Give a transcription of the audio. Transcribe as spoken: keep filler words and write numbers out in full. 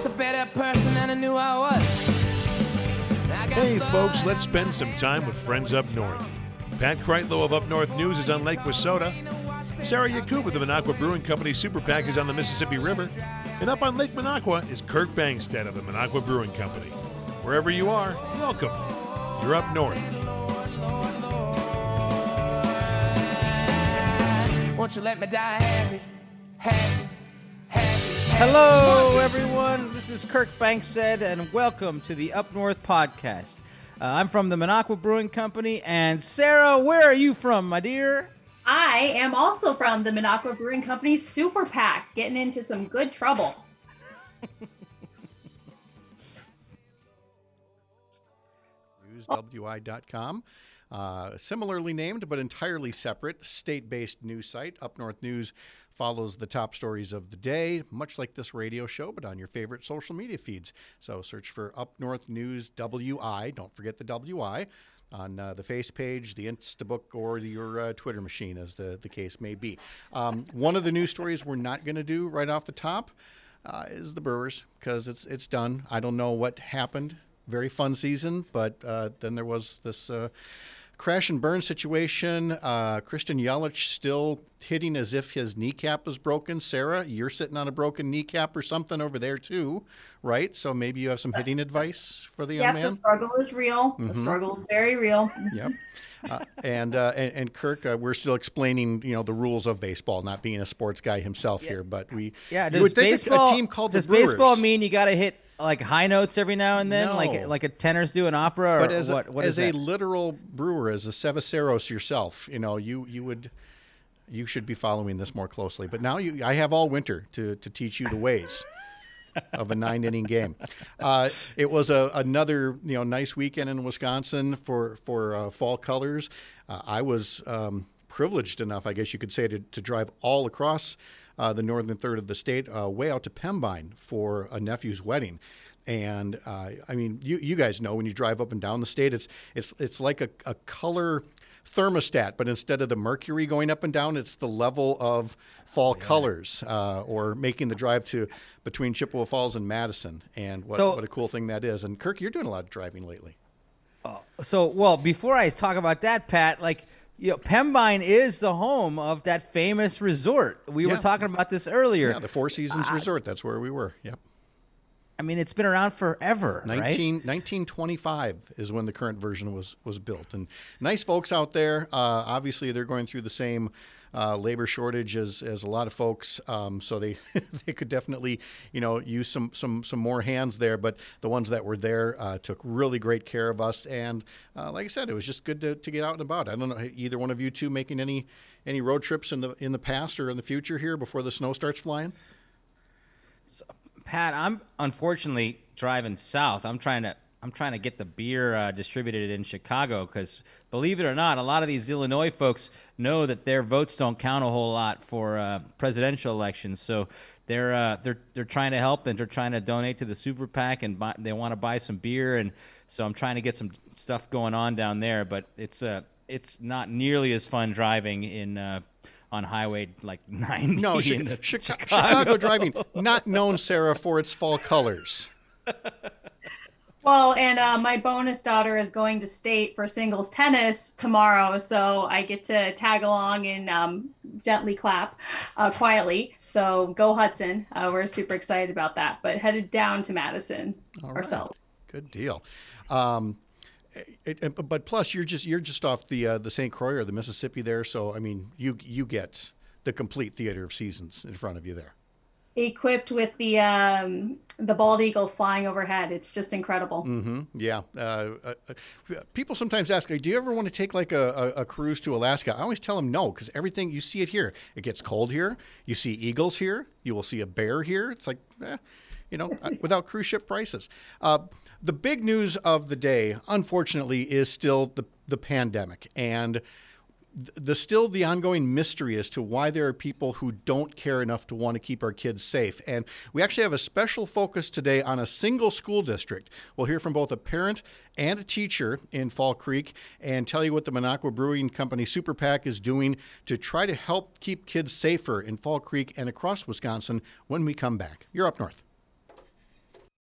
was a better person than I knew I was. I got Hey, blood folks, let's spend some time with friends up north. Pat Kreitlow of Up North News is on Lake Wissota. Sarah Yakub of the Minocqua Brewing Company Super PAC is on the Mississippi River. And up on Lake Minocqua is Kirk Bangstead of the Minocqua Brewing Company. Wherever you are, welcome. You're up north. Won't you let me die happy, happy, happy, happy. Hello, everyone. This is Kirk Bangstead, and welcome to the Up North podcast. Uh, I'm from the Minocqua Brewing Company, and Sarah, where are you from, my dear? I am also from the Minocqua Brewing Company Super PAC, getting into some good trouble. news w i dot com. Uh, similarly named, but entirely separate, state-based news site. Up North News follows the top stories of the day, much like this radio show, but on your favorite social media feeds. So search for Up North News W I. Don't forget the W I on uh, the face page, the Instabook, or your uh, Twitter machine, as the, the case may be. Um, one of the news stories we're not going to do right off the top uh, is the Brewers, because it's it's done. I don't know what happened. Very fun season, but uh, then there was this uh, crash and burn situation. Uh, Christian Yelich still hitting as if his kneecap was broken. Sarah, you're sitting on a broken kneecap or something over there too, right? So maybe you have some hitting advice for the young Yep, man? the struggle is real. The Mhm. struggle is very real. Yep. Uh, and, uh, and and Kirk, uh, we're still explaining, you know, the rules of baseball, not being a sports guy himself here, but we Yeah, you does would think a- baseball, a team called does the Brewers. baseball mean you got to hit like high notes every now and then, No. like like a tenors do an opera, or But as what? a, what as is a that? literal brewer, as a Ceviceros yourself, you know, you you would you should be following this more closely. But now you, I have all winter to to teach you the ways of a nine inning game. Uh, it was a another you know nice weekend in Wisconsin for for uh, fall colors. Uh, I was um, privileged enough, I guess you could say, to to drive all across Uh, the northern third of the state, uh, way out to Pembine for a nephew's wedding. And uh, I mean, you you guys know when you drive up and down the state, it's it's it's like a, a color thermostat, but instead of the mercury going up and down, it's the level of fall colors, uh, or making the drive to between Chippewa Falls and Madison. And what, So- what a cool thing that is. And Kirk, you're doing a lot of driving lately. So, well, before I talk about that, Pat, like, you know, Pembine is the home of that famous resort. We Yeah. were talking about this earlier. Yeah, the Four Seasons Resort. That's where we were. Yep. I mean, it's been around forever, right? nineteen, nineteen twenty-five is when the current version was was built. And nice folks out there. Uh, obviously, they're going through the same uh, labor shortage as, as a lot of folks. Um, so they they could definitely, you know, use some some some more hands there. But the ones that were there uh, took really great care of us. And uh, like I said, it was just good to, to get out and about. I don't know, either one of you two making any any road trips in the in the past or in the future here before the snow starts flying? Pat, I'm unfortunately driving south. I'm trying to I'm trying to get the beer uh, distributed in Chicago because, believe it or not, a lot of these Illinois folks know that their votes don't count a whole lot for uh, presidential elections. So they're uh, they're they're trying to help, and they're trying to donate to the Super PAC, and buy, they want to buy some beer, and so I'm trying to get some stuff going on down there. But it's uh it's not nearly as fun driving in. Uh, on Highway like ninety. No, in Chicago, Chicago, Chicago. Chicago driving, not known, Sarah, for its fall colors. Well, and uh, my bonus daughter is going to state for singles tennis tomorrow, so I get to tag along and um, gently clap uh, quietly. So go Hudson. Uh, we're super excited about that, but headed down to Madison All right. ourselves. Good deal. Um, it, it- but plus, you're just you're just off the uh, the Saint Croix or the Mississippi there, so I mean, you you get the complete theater of seasons in front of you there. Equipped with the um, the bald eagle flying overhead. It's just incredible. Mm-hmm. Yeah. Uh, uh, uh, people sometimes ask, "Do you ever want to take like a, a, a cruise to Alaska?" I always tell them no, because everything you see it here. It gets cold here. You see eagles here. You will see a bear here. It's like, eh, you know, without cruise ship prices. Uh, the big news of the day, unfortunately, is still the the pandemic and. The still the ongoing mystery as to why there are people who don't care enough to want to keep our kids safe. And we actually have a special focus today on a single school district. We'll hear from both a parent and a teacher in Fall Creek and tell you what the Minocqua Brewing Company Super PAC is doing to try to help keep kids safer in Fall Creek and across Wisconsin when we come back. You're up north.